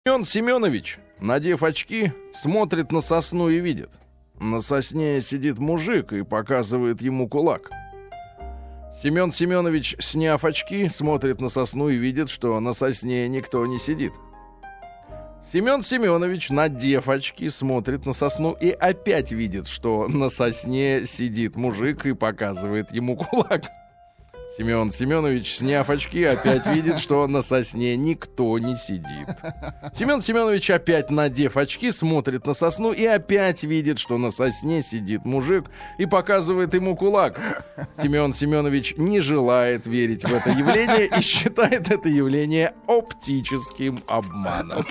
Семен Семенович, надев очки, смотрит на сосну и видит. На сосне сидит мужик и показывает ему кулак. Семен Семенович, сняв очки, смотрит на сосну и видит, что на сосне никто не сидит. Семен Семенович, надев очки, смотрит на сосну и опять видит, что на сосне сидит мужик и показывает ему кулак. Семен Семенович, сняв очки, опять видит, что на сосне никто не сидит. Семен Семенович, опять надев очки, смотрит на сосну и опять видит, что на сосне сидит мужик и показывает ему кулак. Семен Семенович не желает верить в это явление и считает это явление оптическим обманом.